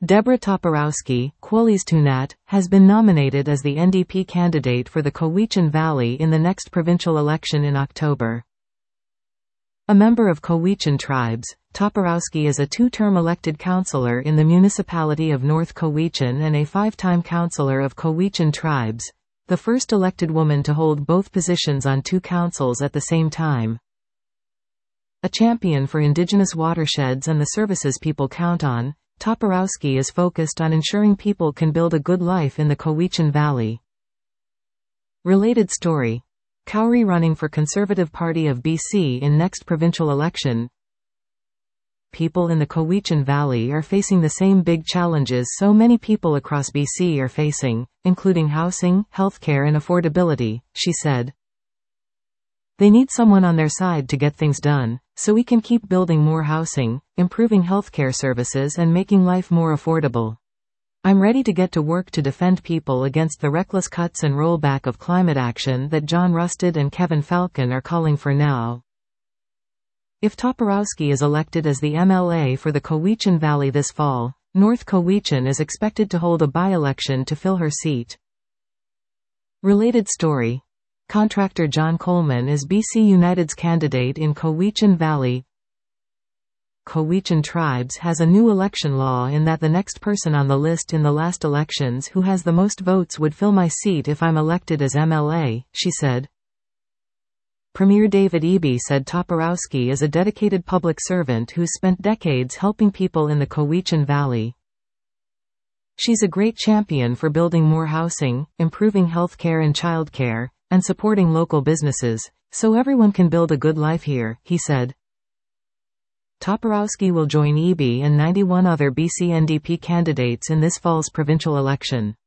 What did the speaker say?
Deborah Toporowski, Qualies-Tunat, has been nominated as the NDP candidate for the Cowichan Valley in the next provincial election in October. A member of Cowichan tribes, Toporowski is a two-term elected councillor in the municipality of North Cowichan and a five-time councillor of Cowichan tribes, the first elected woman to hold both positions on two councils at the same time. A champion for Indigenous watersheds and the services people count on, Toporowski is focused on ensuring people can build a good life in the Cowichan Valley. Related story. Cowrie running for Conservative Party of BC in next provincial election. People in the Cowichan Valley are facing the same big challenges so many people across BC are facing, including housing, healthcare and affordability, she said. They need someone on their side to get things done, so we can keep building more housing, improving healthcare services and making life more affordable. I'm ready to get to work to defend people against the reckless cuts and rollback of climate action that John Rustad and Kevin Falcon are calling for now. If Toporowski is elected as the MLA for the Cowichan Valley this fall, North Cowichan is expected to hold a by-election to fill her seat. Related story. Contractor John Coleman is BC United's candidate in Cowichan Valley. Cowichan Tribes has a new election law in that the next person on the list in the last elections who has the most votes would fill my seat if I'm elected as MLA, she said. Premier David Eby said Toporowski is a dedicated public servant who's spent decades helping people in the Cowichan Valley. She's a great champion for building more housing, improving healthcare and childcare, and supporting local businesses, so everyone can build a good life here, he said. Toporowski will join Eby and 91 other BC NDP candidates in this fall's provincial election.